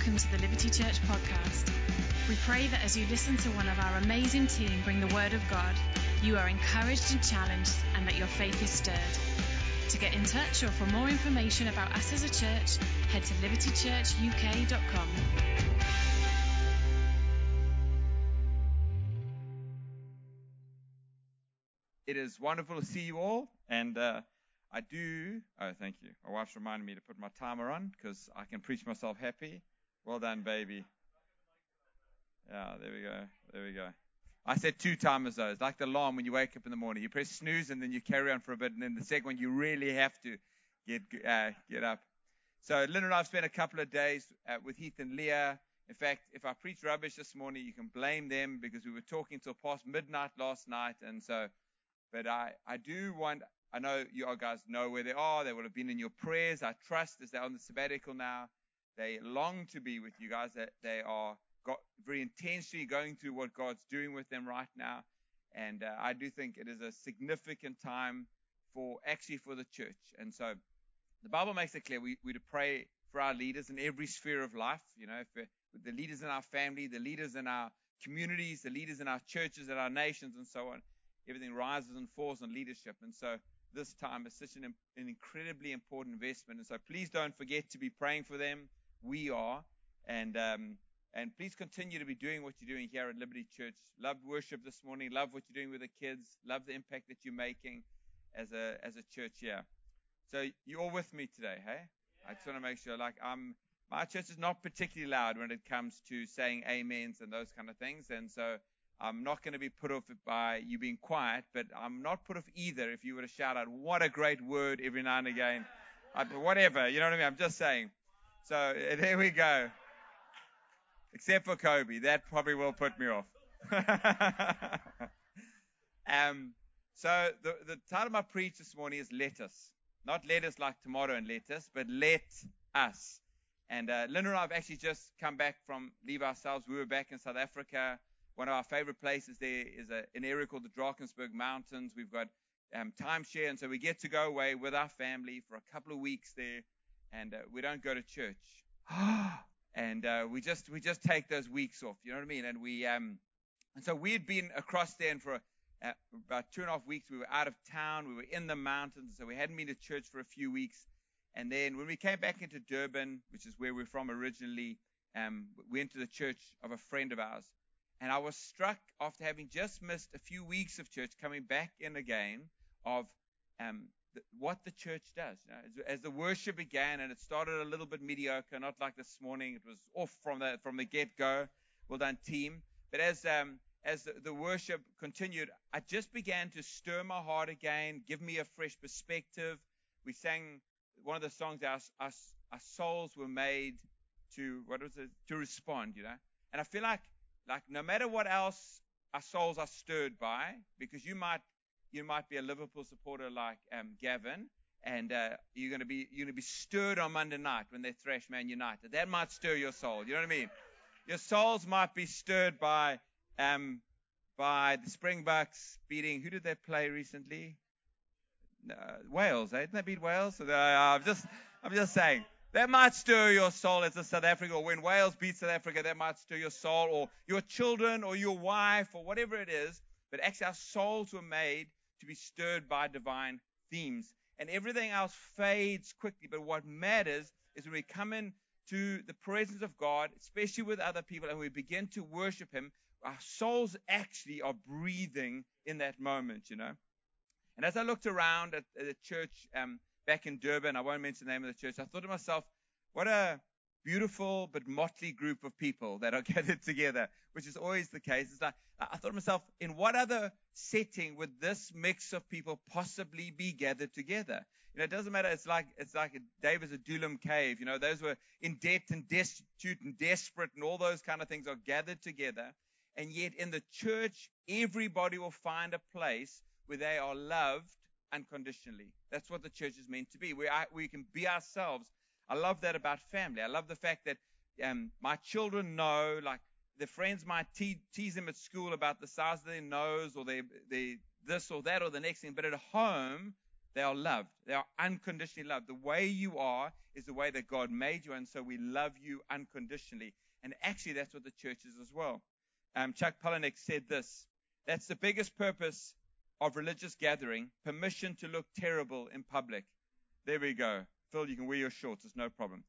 welcome to the Liberty Church podcast. We pray that as you listen to one of our amazing team bring the Word of God, you are encouraged and challenged, and that your faith is stirred. To get in touch or for more information about us as a church, head to libertychurchuk.com. It is wonderful to see you all, and thank you. My wife's reminded me to put my timer on because I can preach myself happy. Well done, baby. Yeah, there we go. I set 2 timers though. It's like the alarm when you wake up in the morning. You press snooze and then you carry on for a bit, and then the second one you really have to get up. So Lynn and I have spent a couple of days with Heath and Leah. In fact, if I preach rubbish this morning, you can blame them because we were talking till past midnight last night, and so. But I know you all guys know where they are. They will have been in your prayers. I trust as they're on the sabbatical now, they long to be with you guys. That they are very intentionally going through what God's doing with them right now. And I do think it is a significant time for the church. And so the Bible makes it clear we to pray for our leaders in every sphere of life. You know, for the leaders in our family, the leaders in our communities, the leaders in our churches and our nations and so on. Everything rises and falls on leadership. And so this time is such an incredibly important investment. And so please don't forget to be praying for them. We are. And please continue to be doing what you're doing here at Liberty Church. Love worship this morning. Love what you're doing with the kids. Love the impact that you're making as a church here. So you're all with me today, hey? Yeah. I just want to make sure, my church is not particularly loud when it comes to saying amens and those kind of things. And so I'm not going to be put off by you being quiet, but I'm not put off either if you were to shout out, what a great word every now and again. Whatever, you know what I mean? I'm just saying. So there we go. Except for Kobe. That probably will put me off. So the title of my preach this morning is Let Us. Not let us like tomorrow and let us, but let us. And Lynn and I have actually just come back from leave ourselves. We were back in South Africa. One of our favorite places there is an area called the Drakensberg Mountains. We've got timeshare, and so we get to go away with our family for a couple of weeks there, and we don't go to church. And we just take those weeks off, you know what I mean? And and so we had been across there, and for about 2.5 weeks we were out of town. We were in the mountains, so we hadn't been to church for a few weeks. And then when we came back into Durban, which is where we're from originally, we went to the church of a friend of ours. And I was struck after having just missed a few weeks of church, coming back in again, of what the church does. You know, as the worship began, and it started a little bit mediocre, not like this morning. It was off from the get-go. Well done, team. But as the worship continued, I just began to stir my heart again, give me a fresh perspective. We sang one of the songs, our souls were made to respond, you know. And I feel like no matter what else our souls are stirred by, because you might be a Liverpool supporter like Gavin, and you're going to be stirred on Monday night when they thrash Man United. That might stir your soul. You know what I mean? Your souls might be stirred by the Springboks beating. Who did they play recently? Wales. Didn't they beat Wales? I'm just saying. That might stir your soul as a South Africa, or when Wales beats South Africa, that might stir your soul, or your children, or your wife, or whatever it is. But actually, our souls were made to be stirred by divine themes. And everything else fades quickly. But what matters is when we come into the presence of God, especially with other people, and we begin to worship Him, our souls actually are breathing in that moment, you know. And as I looked around at the church back in Durban, I won't mention the name of the church, I thought to myself, what a beautiful but motley group of people that are gathered together, which is always the case. It's like, I thought to myself, in what other setting would this mix of people possibly be gathered together? You know, it doesn't matter. It's like David's Adullam cave. You know, those who are in debt and destitute and desperate and all those kind of things are gathered together. And yet in the church, everybody will find a place where they are loved unconditionally. That's what the church is meant to be. We can be ourselves. I love that about family. I love the fact that my children know, like, their friends might tease them at school about the size of their nose or their this or that or the next thing. But at home, They are loved. They are unconditionally loved. The way you are is the way that God made you, and so we love you unconditionally. And actually, that's what the church is as well. Chuck Palahniuk said this: that's the biggest purpose of religious gathering, permission to look terrible in public. There we go. Phil, you can wear your shorts. It's no problem.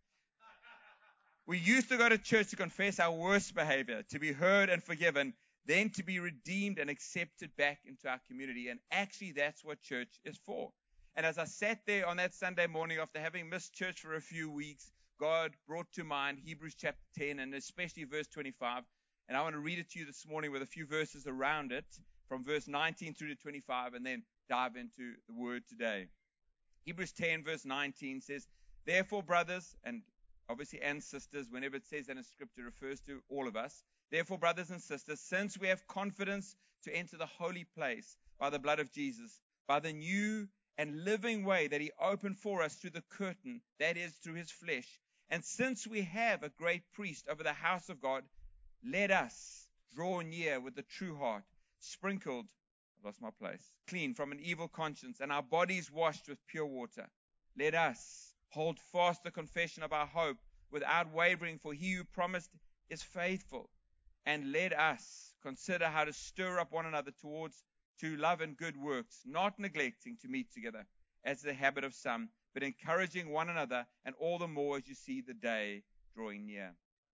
We used to go to church to confess our worst behavior, to be heard and forgiven, then to be redeemed and accepted back into our community. And actually, that's what church is for. And as I sat there on that Sunday morning after having missed church for a few weeks, God brought to mind Hebrews chapter 10 and especially verse 25. And I want to read it to you this morning with a few verses around it from verse 19 through to 25 and then dive into the word today. Hebrews 10 verse 19 says, therefore, brothers, and obviously and sisters, whenever it says that in scripture, refers to all of us. Therefore, brothers and sisters, since we have confidence to enter the holy place by the blood of Jesus, by the new and living way that he opened for us through the curtain, that is, through his flesh, and since we have a great priest over the house of God, let us draw near with a true heart, sprinkled, I lost my place, clean from an evil conscience, and our bodies washed with pure water. Let us hold fast the confession of our hope without wavering, for he who promised is faithful. And let us consider how to stir up one another to love and good works, not neglecting to meet together, as the habit of some, but encouraging one another, and all the more as you see the day drawing near.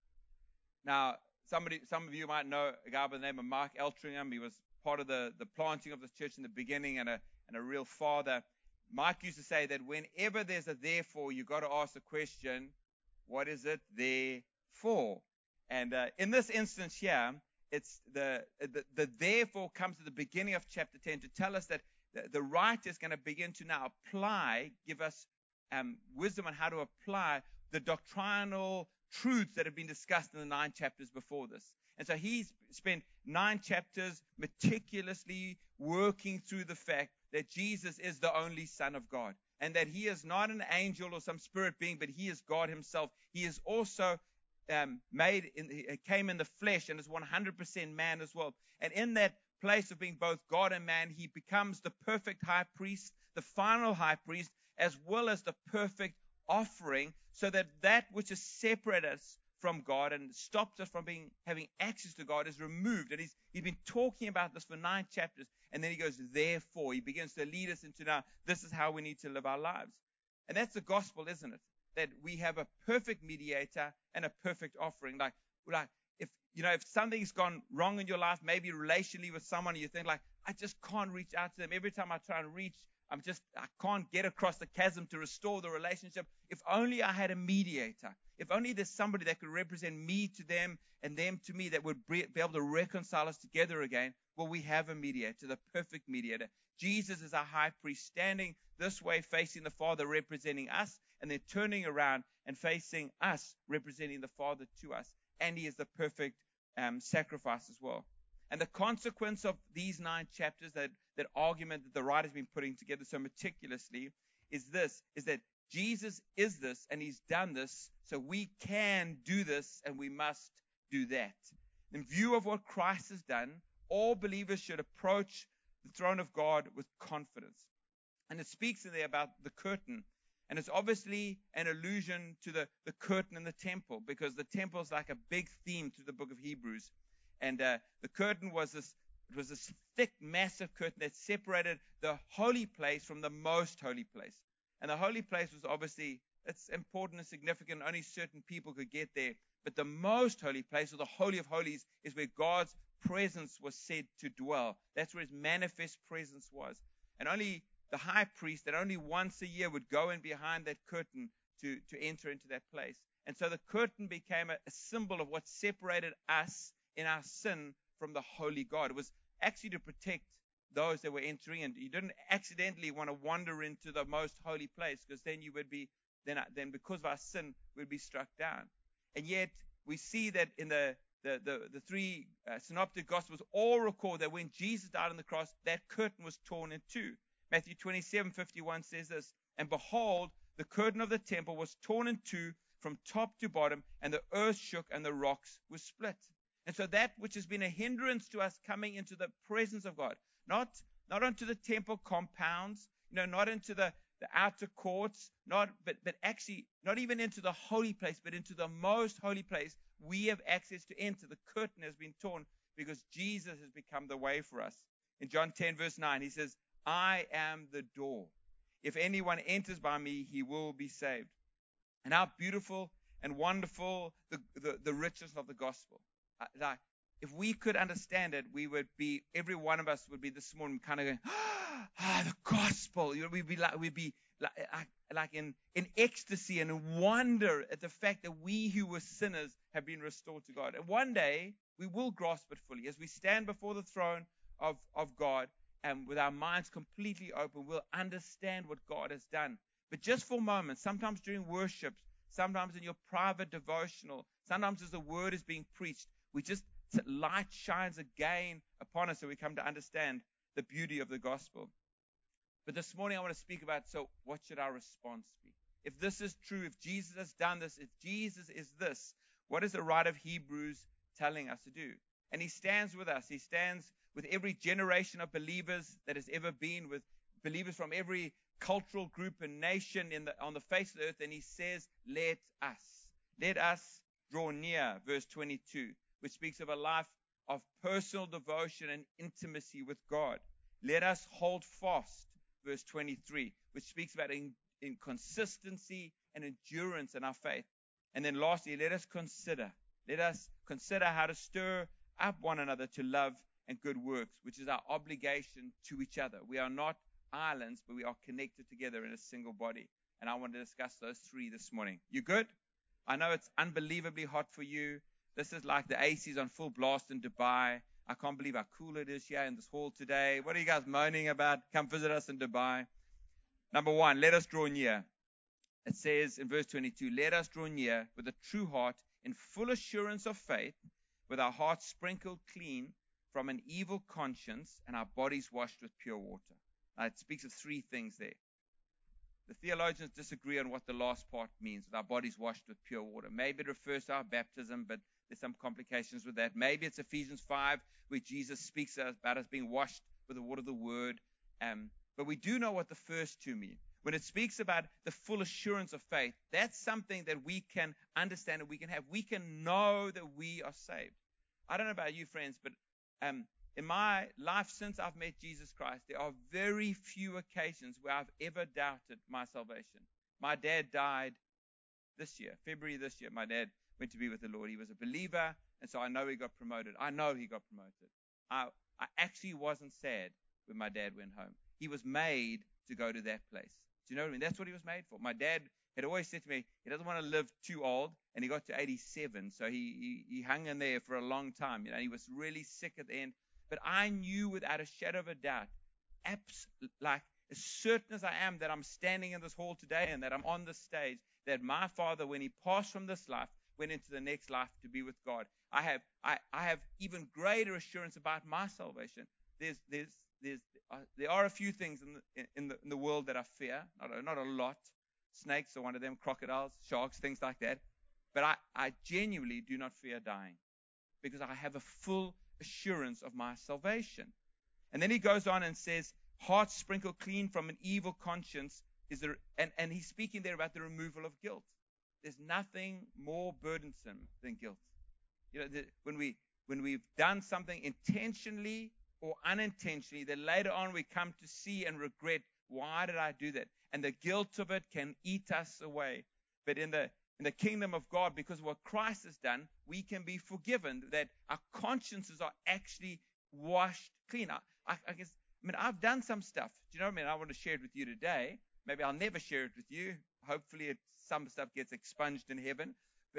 Now, some of you might know a guy by the name of Mark Eltringham. He was part of the planting of the church in the beginning and a real father. Mike used to say that whenever there's a therefore, you've got to ask the question, what is it there for? And in this instance here, it's the therefore comes at the beginning of chapter 10 to tell us that the writer is going to begin to now give us wisdom on how to apply the doctrinal truths that have been discussed in the 9 chapters before this. And so he's spent 9 chapters meticulously working through the fact that Jesus is the only Son of God, and that he is not an angel or some spirit being, but he is God himself. He is also came in the flesh and is 100% man as well. And in that place of being both God and man, he becomes the perfect high priest, the final high priest, as well as the perfect offering, so that which has separated us from God and stopped us from having access to God is removed. And he's been talking about this for 9 chapters. And then he goes, therefore, he begins to lead us into now, this is how we need to live our lives. And that's the gospel, isn't it? That we have a perfect mediator and a perfect offering. Like if something's gone wrong in your life, maybe relationally with someone, and you think like, I just can't reach out to them. Every time I try and reach, I can't get across the chasm to restore the relationship. If only I had a mediator. If only there's somebody that could represent me to them and them to me that would be able to reconcile us together again. Well, we have a mediator, the perfect mediator. Jesus is our high priest, standing this way, facing the Father, representing us, and then turning around and facing us, representing the Father to us. And he is the perfect sacrifice as well. And the consequence of these 9 chapters, that argument that the writer's been putting together so meticulously, is that Jesus is this, and he's done this, so we can do this, and we must do that. In view of what Christ has done, all believers should approach the throne of God with confidence. And it speaks in there about the curtain. And it's obviously an allusion to the curtain in the temple, because the temple is like a big theme through the book of Hebrews. And the curtain was this thick, massive curtain that separated the holy place from the most holy place. And the holy place was obviously, it's important and significant. Only certain people could get there. But the most holy place, or the Holy of Holies, is where God's presence was said to dwell. That's where his manifest presence was. And only the high priest, that only once a year, would go in behind that curtain to enter into that place. And so the curtain became a symbol of what separated us in our sin from the holy God. It was actually to protect those that were entering, and you didn't accidentally want to wander into the most holy place, because then you would be, then because of our sin, we'd be struck down. And yet we see that in the 3 synoptic gospels all record that when Jesus died on the cross, that curtain was torn in two. Matthew 27:51 says this, and behold, the curtain of the temple was torn in two from top to bottom, and the earth shook and the rocks were split. And so that which has been a hindrance to us coming into the presence of God, not onto the temple compounds, not into the outer courts, but actually not even into the holy place, but into the most holy place we have access to enter. The curtain has been torn because Jesus has become the way for us. In John 10, verse 9, he says, I am the door. If anyone enters by me, he will be saved. And how beautiful and wonderful the richness of the gospel. Like, if we could understand it, every one of us would be this morning kind of going, the gospel. We'd be like in ecstasy and in wonder at the fact that we who were sinners have been restored to God. And one day we will grasp it fully as we stand before the throne of God, and with our minds completely open, we'll understand what God has done. But just for a moment, sometimes during worship, sometimes in your private devotional, sometimes as the word is being preached, light shines again upon us, so we come to understand the beauty of the gospel. But this morning I want to speak about, so what should our response be? If this is true, if Jesus has done this, if Jesus is this, what is the writer of Hebrews telling us to do? And he stands with us. He stands with every generation of believers that has ever been, with believers from every cultural group and nation on the face of the earth. And he says, let us draw near, verse 22, which speaks of a life of personal devotion and intimacy with God. Let us hold fast, verse 23, which speaks about in consistency and endurance in our faith. And then lastly, let us consider how to stir up one another to love and good works, which is our obligation to each other. We are not islands, but we are connected together in a single body. And I want to discuss those three this morning. You good? I know it's unbelievably hot for you. This is like the AC's on full blast in Dubai. I can't believe how cool it is here in this hall today. What are you guys moaning about? Come visit us in Dubai. Number one, let us draw near. It says in verse 22, let us draw near with a true heart in full assurance of faith, with our hearts sprinkled clean from an evil conscience and our bodies washed with pure water. Now, it speaks of three things there. The theologians disagree on what the last part means, with our bodies washed with pure water. Maybe it refers to our baptism, but there's some complications with that. Maybe it's Ephesians 5, where Jesus speaks about us being washed with the water of the word. But we do know what the first two mean. When it speaks about the full assurance of faith, that's something that we can understand and we can have. We can know that we are saved. I don't know about you, friends, but in my life since I've met Jesus Christ, there are very few occasions where I've ever doubted my salvation. My dad died this year, February this year. My dad went to be with the Lord. He was a believer, and so I know he got promoted. I I actually wasn't sad when my dad went home. He was made to go to that place. Do you know what I mean? That's what he was made for. My dad had always said to me, he doesn't want to live too old, and he got to 87, so he hung in there for a long time. He was really sick at the end. But I knew without a shadow of a doubt, like as certain as I am that I'm standing in this hall today and that I'm on this stage, that my father, when he passed from this life, went into the next life to be with God. I have even greater assurance about my salvation. There are a few things in the world that I fear, not a lot. Snakes are one of them, crocodiles, sharks, things like that. But I genuinely do not fear dying, because I have a full assurance of my salvation. And then he goes on and says, hearts sprinkled clean from an evil conscience, and he's speaking there about the removal of guilt. There's nothing more burdensome than guilt. When we've done something intentionally or unintentionally, then later on we come to see and regret, why did I do that? And the guilt of it can eat us away. But in the kingdom of God, because of what Christ has done, we can be forgiven, that our consciences are actually washed clean. I've done some stuff. Do you know what I mean? I want to share it with you today. Maybe I'll never share it with you. Hopefully some stuff gets expunged in heaven.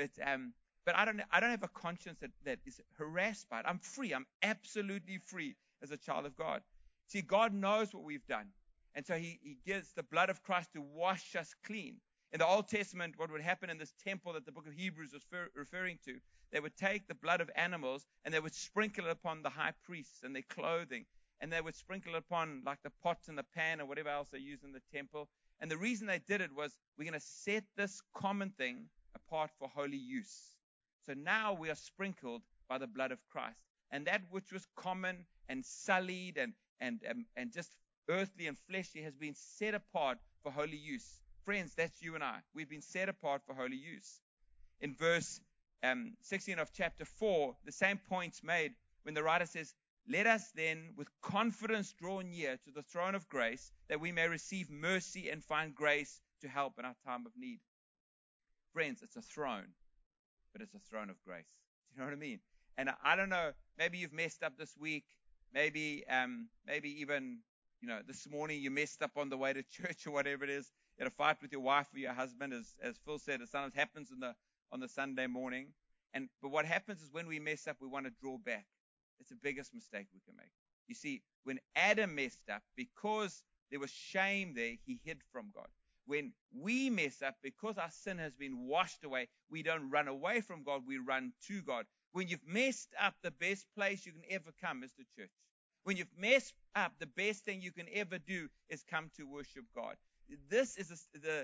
But I don't have a conscience that is harassed by it. I'm free. I'm absolutely free as a child of God. See, God knows what we've done. And so he gives the blood of Christ to wash us clean. In the Old Testament, what would happen in this temple that the book of Hebrews was referring to, they would take the blood of animals and they would sprinkle it upon the high priests and their clothing. And they would sprinkle it upon like the pots and the pan or whatever else they used in the temple. And the reason they did it was, we're going to set this common thing apart for holy use. So now we are sprinkled by the blood of Christ. And that which was common and sullied and just earthly and fleshly, has been set apart for holy use. Friends, that's you and I. We've been set apart for holy use. In verse 16 of chapter 4, the same point's made when the writer says, let us then with confidence draw near to the throne of grace, that we may receive mercy and find grace to help in our time of need. Friends, it's a throne, but it's a throne of grace. Do you know what I mean? And I don't know, maybe you've messed up this week. Maybe even, this morning you messed up on the way to church or whatever it is. You had a fight with your wife or your husband, as Phil said. It sometimes happens on the Sunday morning. But what happens is when we mess up, we want to draw back. It's the biggest mistake we can make. You see, when Adam messed up, because there was shame there, he hid from God. When we mess up, because our sin has been washed away, we don't run away from God, we run to God. When you've messed up, the best place you can ever come is to church. When you've messed up, the best thing you can ever do is come to worship God. This is the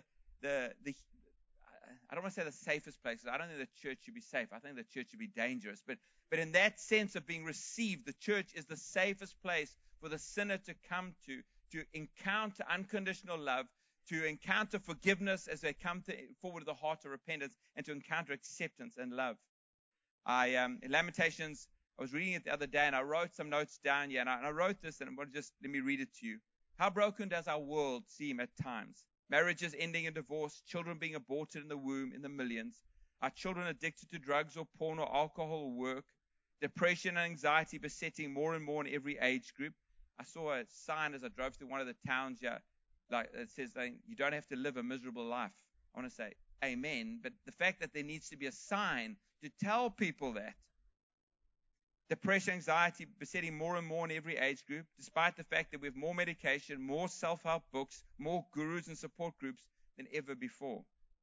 I don't want to say the safest place. I don't think the church should be safe. I think the church should be dangerous. But in that sense of being received, the church is the safest place for the sinner to come to encounter unconditional love, to encounter forgiveness as they come forward to the heart of repentance, and to encounter acceptance and love. In Lamentations, I was reading it the other day, and I wrote some notes down here, and I wrote this, and let me read it to you. How broken does our world seem at times? Marriages ending in divorce, children being aborted in the womb in the millions, our children addicted to drugs or porn or alcohol or work, depression and anxiety besetting more and more in every age group. I saw a sign as I drove through one of the towns here, like it says, you don't have to live a miserable life. I want to say amen, but the fact that there needs to be a sign to tell people that. Depression, anxiety besetting more and more in every age group, despite the fact that we have more medication, more self-help books, more gurus and support groups than ever before.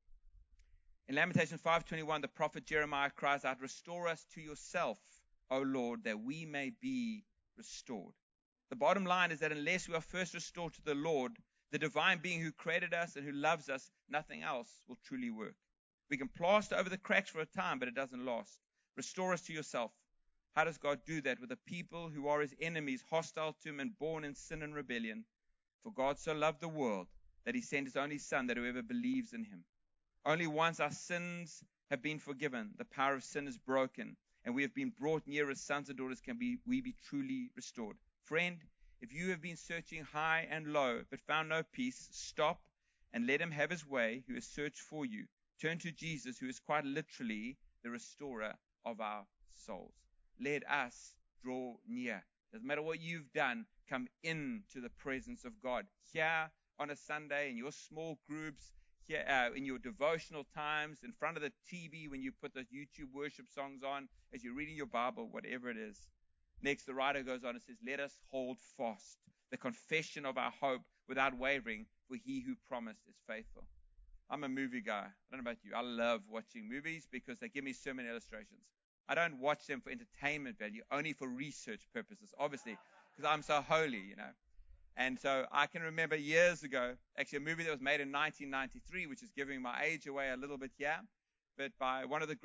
In Lamentations 5:21, the prophet Jeremiah cries out, restore us to yourself, O Lord, that we may be restored. The bottom line is that unless we are first restored to the Lord, the divine being who created us and who loves us, nothing else will truly work. We can plaster over the cracks for a time, but it doesn't last. Restore us to yourself. How does God do that? With a people who are his enemies, hostile to him and born in sin and rebellion. For God so loved the world that he sent his only Son, that whoever believes in him. Only once our sins have been forgiven, the power of sin is broken, and we have been brought near as sons and daughters, we be truly restored. Friend, if you have been searching high and low but found no peace, stop and let him have his way who has searched for you. Turn to Jesus, who is quite literally the restorer of our souls. Let us draw near. Doesn't matter what you've done, come into the presence of God. Here on a Sunday, in your small groups, here in your devotional times, in front of the TV when you put those YouTube worship songs on, as you're reading your Bible, whatever it is. Next, the writer goes on and says, let us hold fast the confession of our hope without wavering, for he who promised is faithful. I'm a movie guy. I don't know about you. I love watching movies because they give me sermon illustrations. I don't watch them for entertainment value, only for research purposes, obviously, because I'm so holy, And so I can remember years ago, actually a movie that was made in 1993, which is giving my age away a little bit here, but by one of the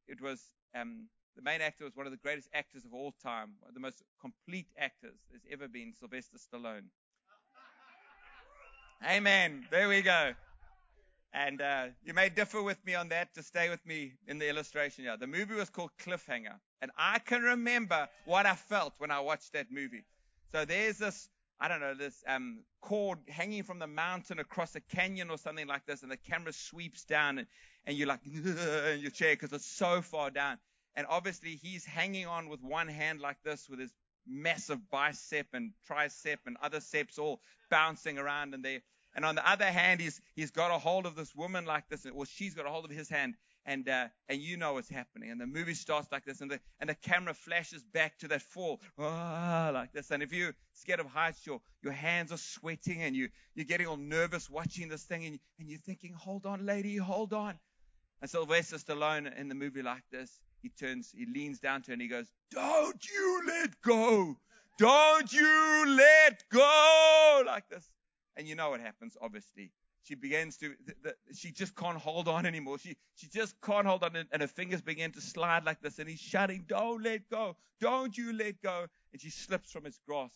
the main actor was one of the greatest actors of all time, one of the most complete actors there's ever been, Sylvester Stallone. Amen. There we go. And you may differ with me on that, to stay with me in the illustration here. The movie was called Cliffhanger. And I can remember what I felt when I watched that movie. So there's this cord hanging from the mountain across a canyon or something like this. And the camera sweeps down and you're like in your chair because it's so far down. And obviously he's hanging on with one hand like this with his massive bicep and tricep and other ceps all bouncing around in there. And on the other hand, he's got a hold of this woman like this, or she's got a hold of his hand, and you know what's happening. And the movie starts like this, and the camera flashes back to that fall, like this. And if you're scared of heights, your hands are sweating, and you're getting all nervous watching this thing, and you're thinking, hold on, lady, hold on. And Sylvester Stallone in the movie like this, he leans down to her, and he goes, don't you let go. Don't you let go, like this. And you know what happens, obviously. She begins she just can't hold on anymore. She just can't hold on, and her fingers begin to slide like this, and he's shouting, don't let go. Don't you let go. And she slips from his grasp.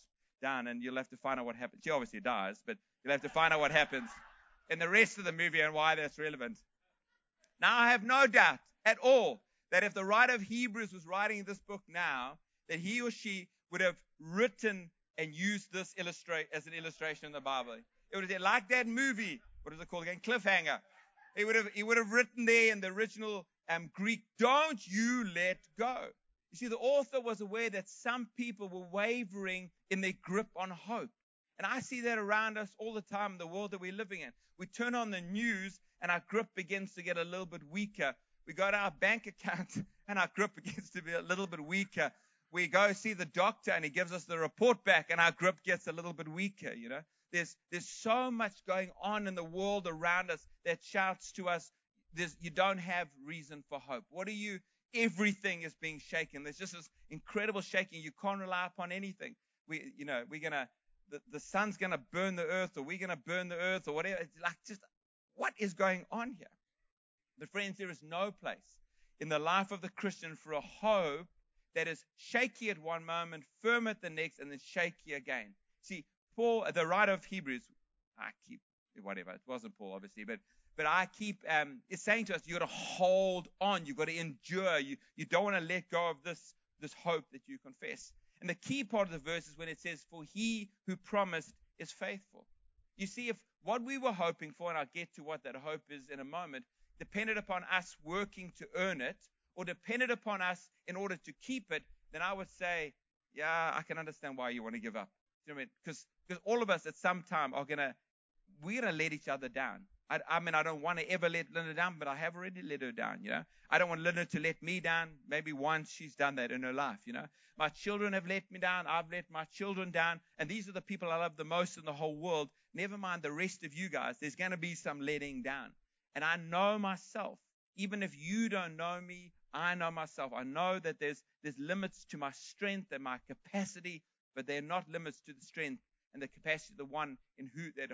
down, and you'll have to find out what happens. She obviously dies, but you'll have to find out what happens in the rest of the movie and why that's relevant. Now, I have no doubt at all that if the writer of Hebrews was writing this book now, that he or she would have written and used this as an illustration in the Bible. It would have been like that movie. What is it called again? Cliffhanger. He would have written there in the original Greek, don't you let go. You see, the author was aware that some people were wavering in their grip on hope. And I see that around us all the time in the world that we're living in. We turn on the news and our grip begins to get a little bit weaker. We go to our bank account and our grip begins to be a little bit weaker. We go see the doctor and he gives us the report back and our grip gets a little bit weaker, you know. There's so much going on in the world around us that shouts to us, you don't have reason for hope. What are you? Everything is being shaken. There's just this incredible shaking. You can't rely upon anything. The sun's going to burn the earth, or we're going to burn the earth, or whatever. It's like, just what is going on here? But friends, there is no place in the life of the Christian for a hope that is shaky at one moment, firm at the next, and then shaky again. See, Paul, the writer of Hebrews, it wasn't Paul, obviously, but is saying to us, you've got to hold on, you've got to endure, you don't want to let go of this hope that you confess. And the key part of the verse is when it says, for he who promised is faithful. You see, if what we were hoping for, and I'll get to what that hope is in a moment, depended upon us working to earn it, or depended upon us in order to keep it, then I would say, yeah, I can understand why you want to give up. You know what I mean? Because all of us at some time we're going to let each other down. I don't want to ever let Linda down, but I have already let her down, you know. I don't want Linda to let me down. Maybe once she's done that in her life, you know. My children have let me down. I've let my children down. And these are the people I love the most in the whole world. Never mind the rest of you guys. There's going to be some letting down. And I know myself. Even if you don't know me, I know myself. I know that there's limits to my strength and my capacity, but they're not limits to the strength and the capacity of the one in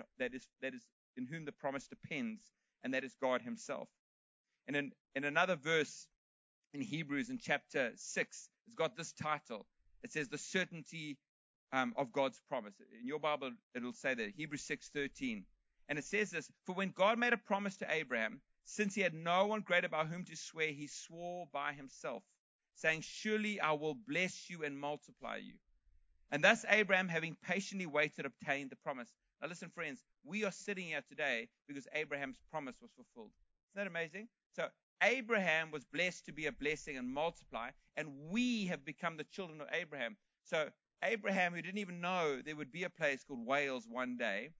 whom the promise depends, and that is God himself. And in another verse in Hebrews in chapter 6, it's got this title. It says the certainty of God's promise. In your Bible, it'll say that, Hebrews 6:13. And it says this, for when God made a promise to Abraham, since he had no one greater by whom to swear, he swore by himself, saying, surely I will bless you and multiply you. And thus Abraham, having patiently waited, obtained the promise. Now listen, friends, we are sitting here today because Abraham's promise was fulfilled. Isn't that amazing? So Abraham was blessed to be a blessing and multiply, and we have become the children of Abraham. So Abraham, who didn't even know there would be a place called Wales one day,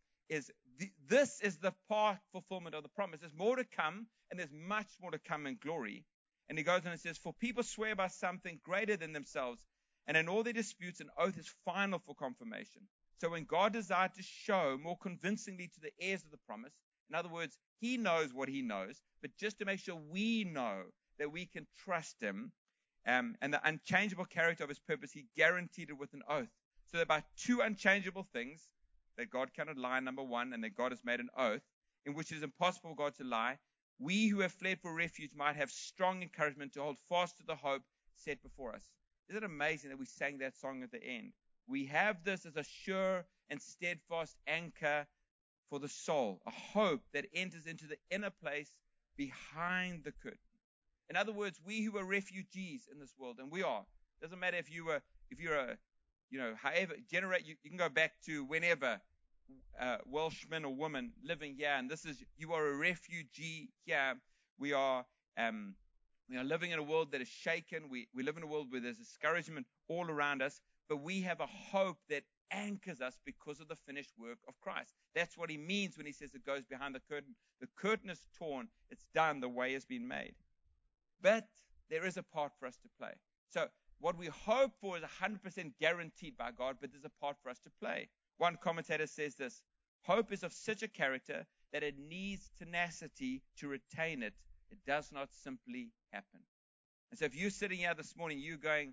this is the part fulfillment of the promise. There's more to come, and there's much more to come in glory. And he goes on and says, for people swear by something greater than themselves, and in all their disputes, an oath is final for confirmation. So when God desired to show more convincingly to the heirs of the promise, in other words, he knows what he knows, but just to make sure we know that we can trust him, and the unchangeable character of his purpose, he guaranteed it with an oath. So that by two unchangeable things, that God cannot lie, number one, and that God has made an oath, in which it is impossible for God to lie, we who have fled for refuge might have strong encouragement to hold fast to the hope set before us. Isn't it amazing that we sang that song at the end? We have this as a sure and steadfast anchor for the soul, a hope that enters into the inner place behind the curtain. In other words, we who are refugees in this world, and we are. Doesn't matter if you're a, however, you can go back to whenever, Welshman or woman living here, and you are a refugee here. We are living in a world that is shaken. We live in a world where there's discouragement all around us. But we have a hope that anchors us because of the finished work of Christ. That's what he means when he says it goes behind the curtain. The curtain is torn. It's done. The way has been made. But there is a part for us to play. So what we hope for is 100% guaranteed by God, but there's a part for us to play. One commentator says this, hope is of such a character that it needs tenacity to retain it. It does not simply happen. And so if you're sitting here this morning, you're going,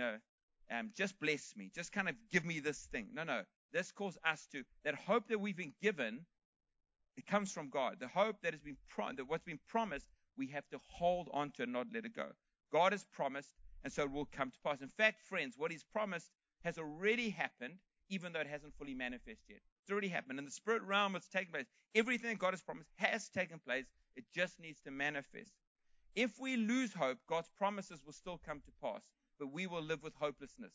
just bless me. Just kind of give me this thing. No. This calls us to, that hope that we've been given, it comes from God. The hope that has been what's been promised, we have to hold on to and not let it go. God has promised, and so it will come to pass. In fact, friends, what he's promised has already happened. even though it hasn't fully manifested yet. It's already happened. In the spirit realm, it's taken place. Everything that God has promised has taken place. It just needs to manifest. If we lose hope, God's promises will still come to pass, but we will live with hopelessness.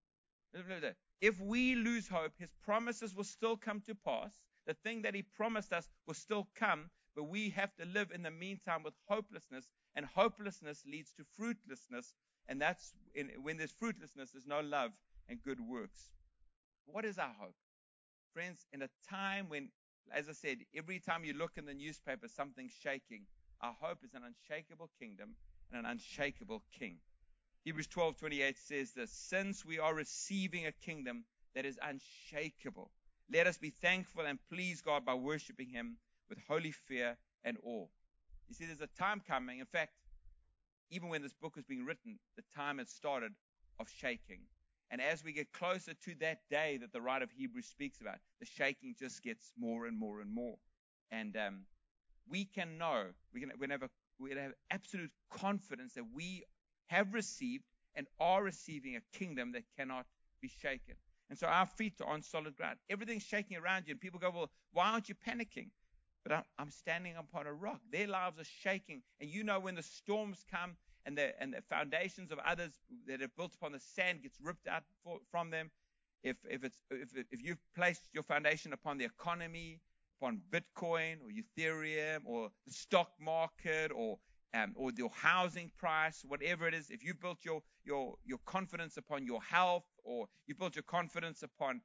If we lose hope, his promises will still come to pass. The thing that he promised us will still come, but we have to live in the meantime with hopelessness, and hopelessness leads to fruitlessness, and when there's fruitlessness, there's no love and good works. What is our hope? Friends, in a time when, as I said, every time you look in the newspaper, something's shaking, our hope is an unshakable kingdom and an unshakable king. Hebrews 12:28 says this, since we are receiving a kingdom that is unshakable, let us be thankful and please God by worshiping him with holy fear and awe. You see, there's a time coming. In fact, even when this book was being written, the time had started of shaking. And as we get closer to that day that the writer of Hebrews speaks about, the shaking just gets more and more and more. And we can know, we have absolute confidence that we have received and are receiving a kingdom that cannot be shaken. And so our feet are on solid ground. Everything's shaking around you, and people go, well, why aren't you panicking? But I'm standing upon a rock. Their lives are shaking, and you know when the storms come and the foundations of others that are built upon the sand gets ripped out from them. If you've placed your foundation upon the economy, upon Bitcoin or Ethereum or the stock market or your housing price, whatever it is, if you built your confidence upon your health, or you built your confidence upon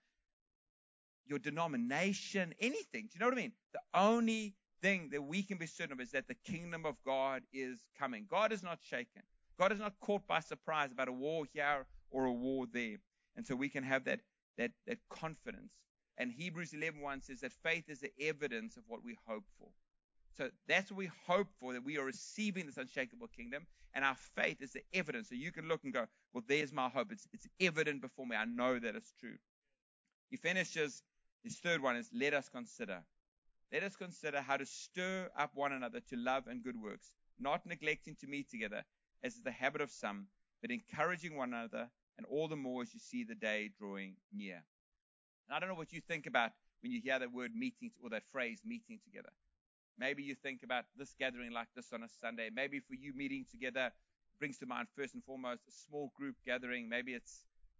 your denomination, anything, do you know what I mean? The only thing that we can be certain of is that the kingdom of God is coming. God is not shaken. God is not caught by surprise about a war here or a war there. And so we can have that confidence. And Hebrews 11:1 says that faith is the evidence of what we hope for. So that's what we hope for, that we are receiving this unshakable kingdom, and our faith is the evidence. So you can look and go, well, there's my hope. It's evident before me. I know that it's true. He finishes, his third one is, let us consider. Let us consider how to stir up one another to love and good works, not neglecting to meet together, as is the habit of some, but encouraging one another, and all the more as you see the day drawing near. And I don't know what you think about when you hear that word meeting, or that phrase meeting together. Maybe you think about this gathering like this on a Sunday. Maybe for you, meeting together brings to mind first and foremost a small group gathering. Maybe if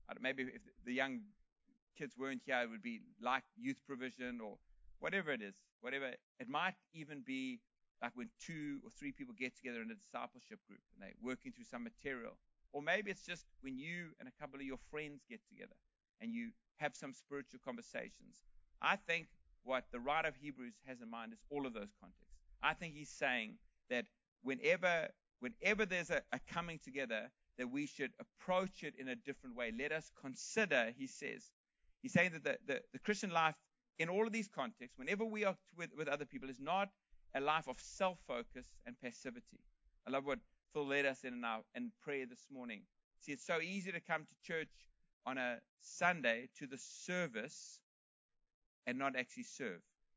the young kids weren't here, it would be like youth provision or whatever it is. Whatever. It might even be like when 2 or 3 people get together in a discipleship group and they're working through some material. Or maybe it's just when you and a couple of your friends get together and you have some spiritual conversations. I think what the writer of Hebrews has in mind is all of those contexts. I think he's saying that whenever there's a coming together, that we should approach it in a different way. Let us consider, he's saying that the Christian life in all of these contexts, whenever we are with other people, is not a life of self-focus and passivity. I love what Phil led us in prayer this morning. See, it's so easy to come to church on a Sunday to the service and not actually serve.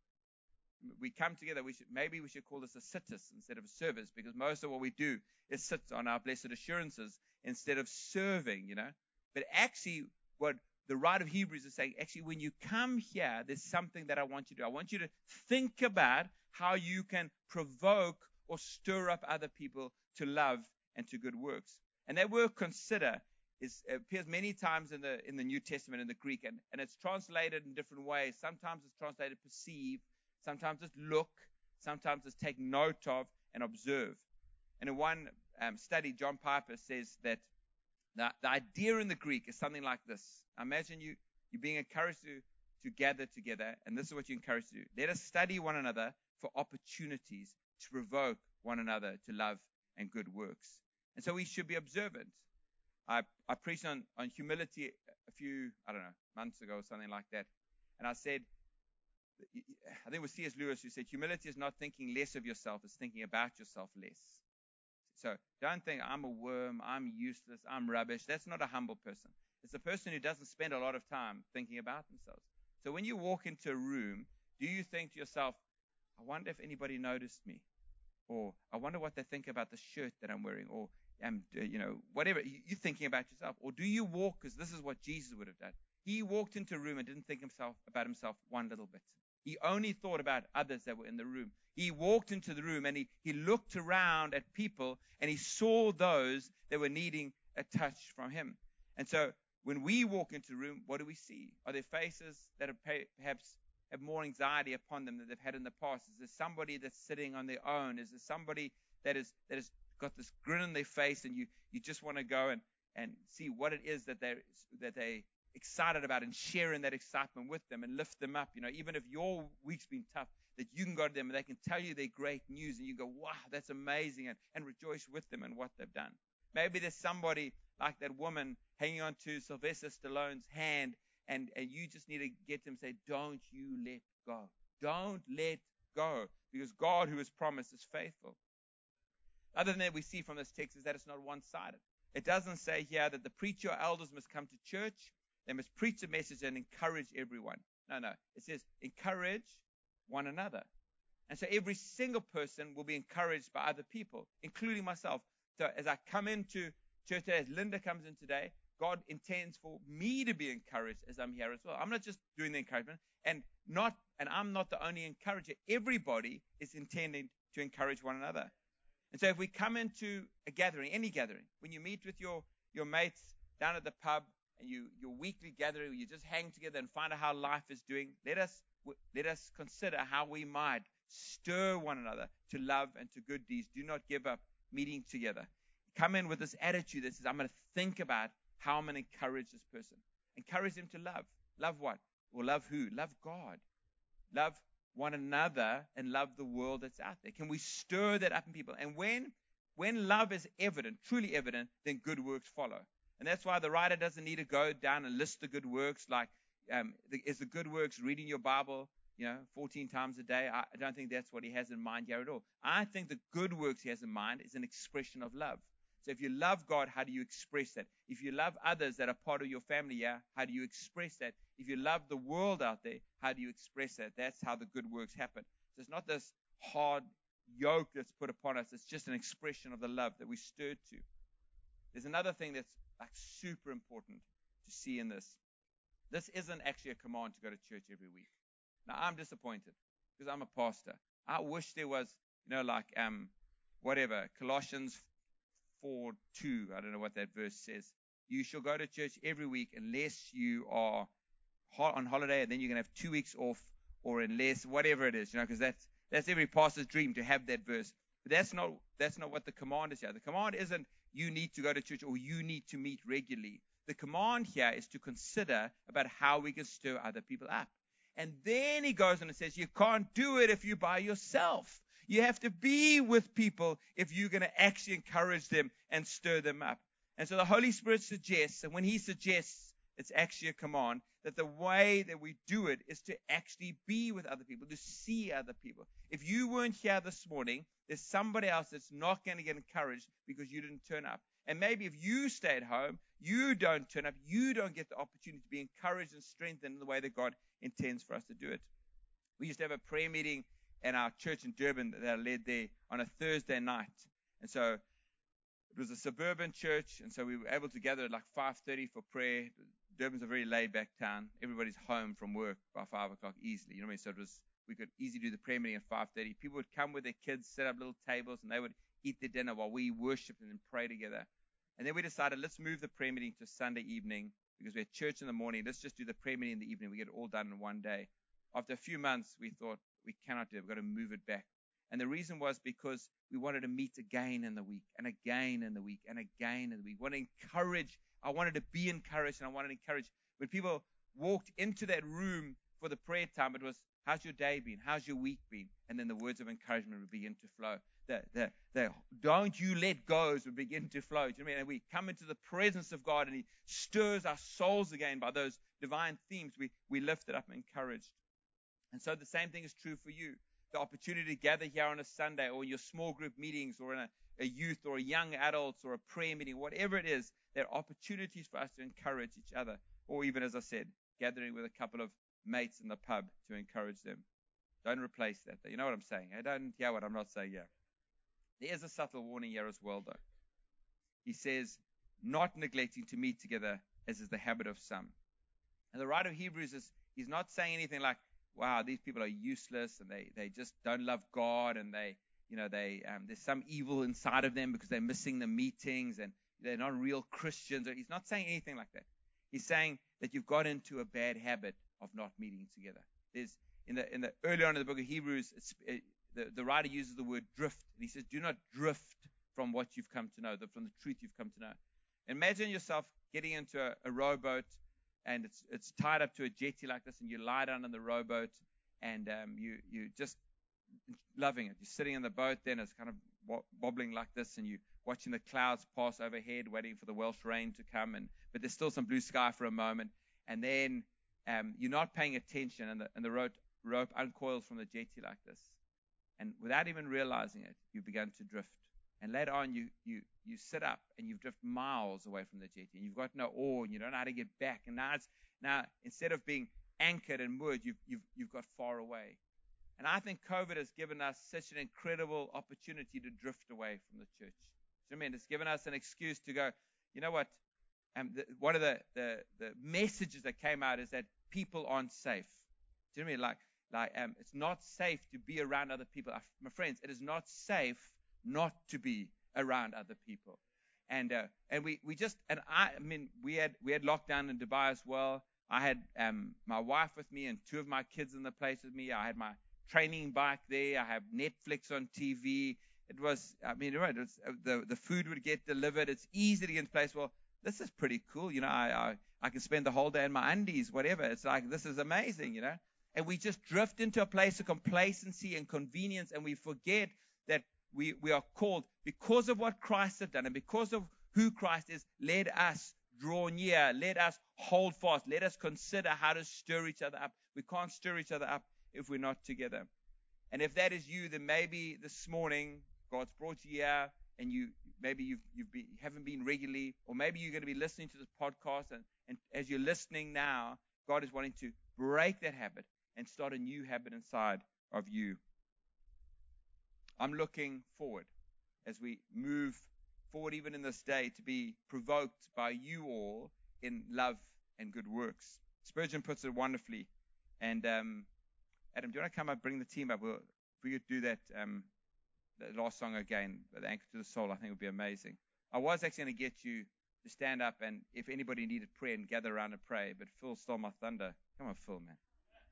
We come together, maybe we should call this a situs instead of a service, because most of what we do is sit on our blessed assurances instead of serving, But actually, what the writer of Hebrews is saying, actually, when you come here, there's something that I want you to do. I want you to think about how you can provoke or stir up other people to love and to good works. And that word consider appears many times in the New Testament in the Greek, and it's translated in different ways. Sometimes it's translated perceive, sometimes it's look, sometimes it's take note of and observe. And in one study, John Piper says that the idea in the Greek is something like this. Imagine you being encouraged to gather together, and this is what you're encouraged to do. Let us study one another for opportunities to provoke one another to love and good works. And so we should be observant. I preached on humility a few, months ago or something like that. And I said, I think it was C.S. Lewis who said, humility is not thinking less of yourself, it's thinking about yourself less. So don't think I'm a worm, I'm useless, I'm rubbish. That's not a humble person. It's a person who doesn't spend a lot of time thinking about themselves. So when you walk into a room, do you think to yourself, I wonder if anybody noticed me? Or I wonder what they think about the shirt that I'm wearing? Or whatever, you're thinking about yourself. Or do you walk, because this is what Jesus would have done. He walked into a room and didn't think about himself one little bit. He only thought about others that were in the room. He walked into the room and he looked around at people and he saw those that were needing a touch from him. And so when we walk into a room, what do we see? Are there faces that are perhaps have more anxiety upon them than they've had in the past? Is there somebody that's sitting on their own? Is there somebody that has got this grin on their face and you just want to go and see what it is that they excited about and sharing that excitement with them and lift them up. Even if your week's been tough, that you can go to them and they can tell you their great news and you go, wow, that's amazing, and rejoice with them and what they've done. Maybe there's somebody like that woman hanging on to Sylvester Stallone's hand and you just need to get them and say, don't you let go. Don't let go, because God who has promised is faithful. Other than that, we see from this text is that it's not one-sided. It doesn't say here that the preacher or elders must come to church. They must preach the message and encourage everyone. No. It says encourage one another. And so every single person will be encouraged by other people, including myself. So as I come into church today, as Linda comes in today, God intends for me to be encouraged as I'm here as well. I'm not just doing the encouragement, and I'm not the only encourager. Everybody is intending to encourage one another. And so if we come into a gathering, any gathering, when you meet with your mates down at the pub, and your weekly gathering, you just hang together and find out how life is doing, let us consider how we might stir one another to love and to good deeds. Do not give up meeting together. Come in with this attitude that says, I'm going to think about how I'm going to encourage this person. Encourage them to love. Love what? Well, love who? Love God. Love one another and love the world that's out there. Can we stir that up in people? And when love is evident, truly evident, then good works follow. And that's why the writer doesn't need to go down and list the good works, like is the good works reading your Bible 14 times a day. I don't think that's what he has in mind here at all. I think the good works he has in mind is an expression of love. So if you love God, how do you express that? If you love others that are part of your family, how do you express that? If you love the world out there, how do you express that? That's how the good works happen. So it's not this hard yoke that's put upon us. It's just an expression of the love that we stirred to. There's another thing that's like super important to see in this. This isn't actually a command to go to church every week. Now, I'm disappointed because I'm a pastor. I wish there was, Colossians 4:2. I don't know what that verse says. You shall go to church every week unless you are on holiday, and then you're going to have 2 weeks off, or unless whatever it is, because that's every pastor's dream to have that verse. But that's not what the command is here. The command isn't you need to go to church or you need to meet regularly. The command here is to consider about how we can stir other people up. And then he goes on and says, you can't do it if you're by yourself. You have to be with people if you're going to actually encourage them and stir them up. And so the Holy Spirit suggests, and when he suggests, it's actually a command, that the way that we do it is to actually be with other people, to see other people. If you weren't here this morning, there's somebody else that's not going to get encouraged because you didn't turn up. And maybe if you stay at home, you don't turn up, you don't get the opportunity to be encouraged and strengthened in the way that God intends for us to do it. We used to have a prayer meeting in our church in Durban that I led there on a Thursday night. And so it was a suburban church, and so we were able to gather at like 5:30 for prayer. Durban's a very laid-back town. Everybody's home from work by 5 o'clock easily. You know what I mean? So we could easily do the prayer meeting at 5:30. People would come with their kids, set up little tables, and they would eat their dinner while we worshiped and then pray together. And then we decided, let's move the prayer meeting to Sunday evening because we had church in the morning. Let's just do the prayer meeting in the evening. We get it all done in one day. After a few months, we thought, we cannot do it. We've got to move it back. And the reason was because we wanted to meet again in the week and again in the week and again in the week. I wanted to be encouraged, and I wanted to encourage. When people walked into that room for the prayer time, it was, how's your day been? How's your week been? And then the words of encouragement would begin to flow. The don't you let goes would begin to flow. Do you know what I mean? And we come into the presence of God, and he stirs our souls again by those divine themes. We lift it up and encouraged. And so the same thing is true for you. The opportunity to gather here on a Sunday or in your small group meetings or in a youth or a young adults or a prayer meeting, whatever it is, there are opportunities for us to encourage each other. Or even, as I said, gathering with a couple of mates in the pub to encourage them. Don't replace that. You know what I'm saying? I don't hear what I'm not saying here. There is a subtle warning here as well, though. He says, not neglecting to meet together, as is the habit of some. And the writer of Hebrews he's not saying anything like, wow, these people are useless and they just don't love God and there's some evil inside of them because they're missing the meetings and they're not real Christians. He's not saying anything like that. He's saying that you've got into a bad habit of not meeting together. There's in the earlier on in the book of Hebrews, the writer uses the word drift, and he says, do not drift from what you've come to know, from the truth you've come to know. Imagine yourself getting into a rowboat, and it's tied up to a jetty like this, and you lie down in the rowboat, and you just loving it. You're sitting in the boat, then it's kind of wobbling like this, and you're watching the clouds pass overhead, waiting for the Welsh rain to come, but there's still some blue sky for a moment, and then you're not paying attention, and the rope uncoils from the jetty like this, and without even realizing it, you begin to drift. And later on, you sit up and you've drifted miles away from the jetty, and you've got no oar, and you don't know how to get back. And now instead of being anchored and moored, you've got far away. And I think COVID has given us such an incredible opportunity to drift away from the church. So, I mean, it's given us an excuse to go, you know what? One of the messages that came out is that people aren't safe. Do you know what I mean? It's not safe to be around other people. My friends, it is not safe not to be around other people. And we had lockdown in Dubai as well. I had my wife with me and two of my kids in the place with me. I had my training bike there. I have Netflix on TV. It was, the food would get delivered. It's easy to get into place. Well, this is pretty cool. I can spend the whole day in my undies, whatever. It's like, this is amazing, And we just drift into a place of complacency and convenience, and we forget that we are called because of what Christ has done and because of who Christ is. Let us draw near. Let us hold fast. Let us consider how to stir each other up. We can't stir each other up if we're not together. And if that is you, then maybe this morning God's brought you here, and you haven't been regularly, or maybe you're going to be listening to this podcast, and as you're listening now, God is wanting to break that habit and start a new habit inside of you. I'm looking forward as we move forward, even in this day, to be provoked by you all in love and good works. Spurgeon puts it wonderfully. And Adam, do you want to come up, bring the team up? If we could do that last song again, The Anchor to the Soul, I think it would be amazing. I was actually going to get you to stand up, and if anybody needed prayer, and gather around and pray, but Phil stole my thunder. Come on, Phil, man.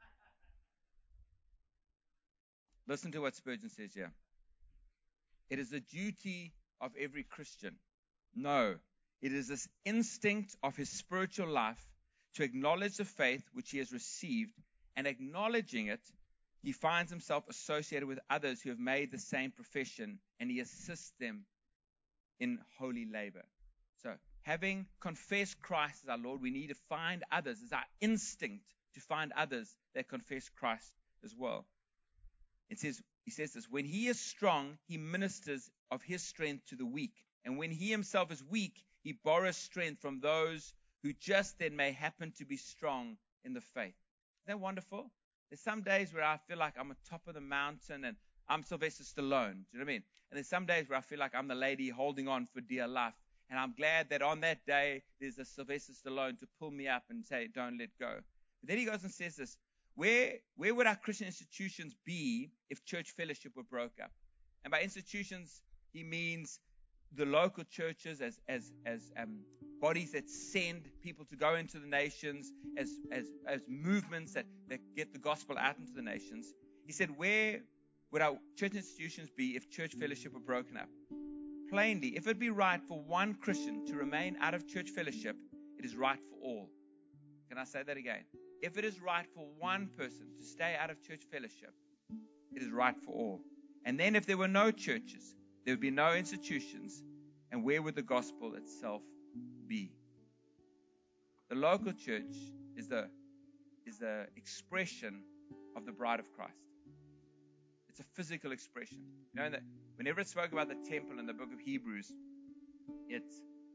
Listen to what Spurgeon says here. It is the duty of every Christian. No, it is this instinct of his spiritual life to acknowledge the faith which he has received, and acknowledging it, he finds himself associated with others who have made the same profession, and he assists them in holy labor. So, having confessed Christ as our Lord, we need to find others. It's our instinct to find others that confess Christ as well. He says this, when he is strong, he ministers of his strength to the weak. And when he himself is weak, he borrows strength from those who just then may happen to be strong in the faith. Isn't that wonderful? There's some days where I feel like I'm on top of the mountain and I'm Sylvester Stallone. Do you know what I mean? And there's some days where I feel like I'm the lady holding on for dear life. And I'm glad that on that day, there's a Sylvester Stallone to pull me up and say, don't let go. But then he goes and says this, where would our Christian institutions be if church fellowship were broke up? And by institutions, he means the local churches as bodies that send people to go into the nations, as movements that get the gospel out into the nations. He said, where would our church institutions be if church fellowship were broken up? Plainly, if it be right for one Christian to remain out of church fellowship, it is right for all. Can I say that again? If it is right for one person to stay out of church fellowship, it is right for all. And then if there were no churches, there would be no institutions, and where would the gospel itself be? The local church is the expression of the bride of Christ. It's a physical expression. You know that whenever it spoke about the temple in the book of Hebrews, it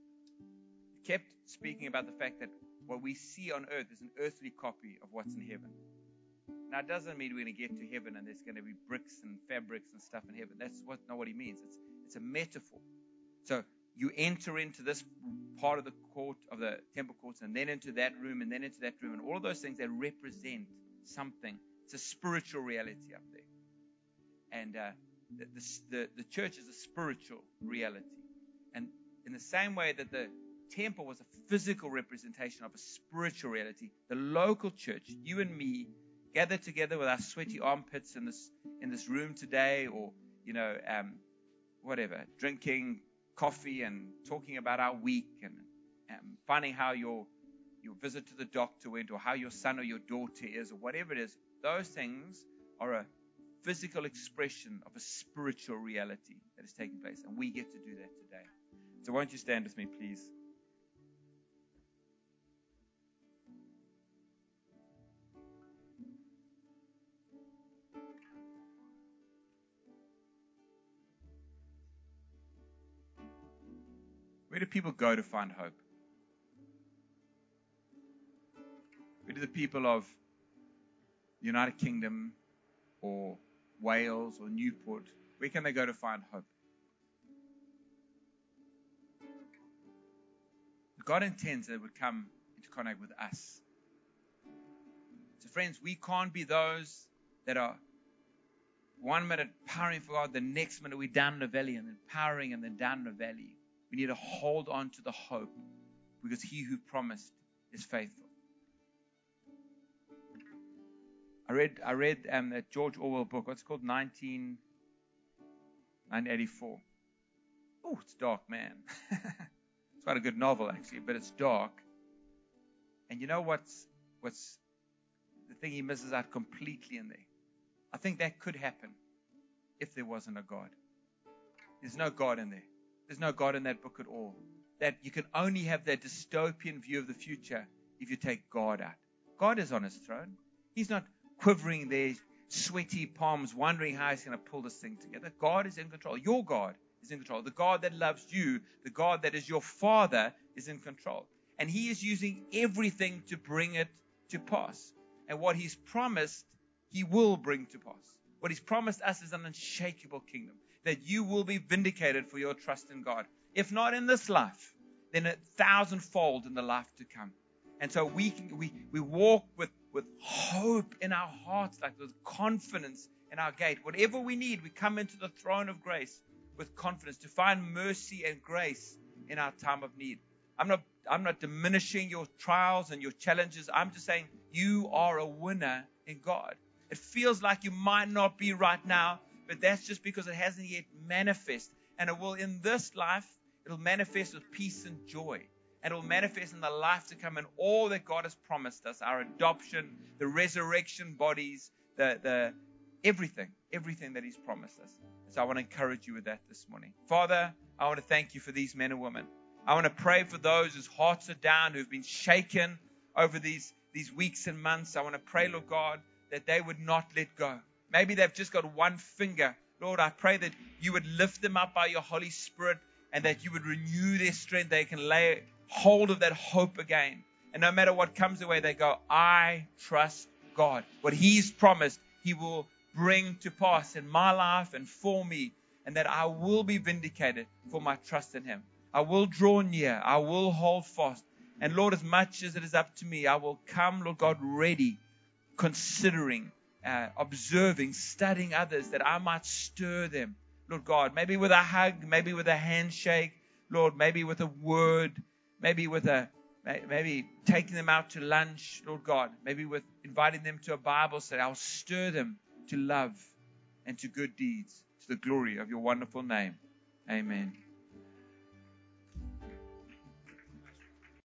kept speaking about the fact that what we see on earth is an earthly copy of what's in heaven. Now, it doesn't mean we're going to get to heaven and there's going to be bricks and fabrics and stuff in heaven. That's not what he means. It's a metaphor. So you enter into this part of the court, of the temple courts, and then into that room, and then into that room, and all of those things, they represent something. It's a spiritual reality up there. And the church is a spiritual reality. And in the same way that the temple was a physical representation of a spiritual reality, the local church, you and me, gathered together with our sweaty armpits in this room today, or whatever, drinking coffee and talking about our week, and finding how your visit to the doctor went, or how your son or your daughter is, or whatever it is. Those things are a physical expression of a spiritual reality that is taking place, and we get to do that today. So won't you stand with me, please? Where do people go to find hope? Where do the people of the United Kingdom or Wales or Newport, where can they go to find hope? God intends that it would come into contact with us. So friends, we can't be those that are 1 minute powering for God, the next minute we're down in the valley, and then powering and then down in the valley. We need to hold on to the hope, because he who promised is faithful. I read that George Orwell book. What's it called? 1984. Oh, it's dark, man. It's quite a good novel, actually, but it's dark. And you know what's the thing he misses out completely in there? I think that could happen if there wasn't a God. There's no God in there. There's no God in that book at all. That you can only have that dystopian view of the future if you take God out. God is on his throne. He's not quivering their sweaty palms, wondering how he's going to pull this thing together. God is in control. Your God is in control. The God that loves you, the God that is your Father, is in control. And he is using everything to bring it to pass. And what he's promised, he will bring to pass. What he's promised us is an unshakable kingdom, that you will be vindicated for your trust in God. If not in this life, then 1,000-fold in the life to come. And so we walk with hope in our hearts, like with confidence in our gate. Whatever we need, we come into the throne of grace with confidence to find mercy and grace in our time of need. I'm not diminishing your trials and your challenges. I'm just saying you are a winner in God. It feels like you might not be right now, but that's just because it hasn't yet manifest. And it will in this life, it'll manifest with peace and joy. And it will manifest in the life to come, and all that God has promised us, our adoption, the resurrection bodies, the everything that he's promised us. So I want to encourage you with that this morning. Father, I want to thank you for these men and women. I want to pray for those whose hearts are down, who've been shaken over these weeks and months. I want to pray, Lord God, that they would not let go. Maybe they've just got one finger. Lord, I pray that you would lift them up by your Holy Spirit, and that you would renew their strength. They can lay hold of that hope again. And no matter what comes their way, they go, I trust God. What he's promised, he will bring to pass in my life and for me, and that I will be vindicated for my trust in him. I will draw near. I will hold fast. And Lord, as much as it is up to me, I will come, Lord God, ready, considering, observing, studying others, that I might stir them, Lord God, maybe with a hug, maybe with a handshake, Lord, maybe with a word, maybe taking them out to lunch, Lord God, maybe with inviting them to a Bible study. I'll stir them to love and to good deeds, to the glory of your wonderful name. Amen.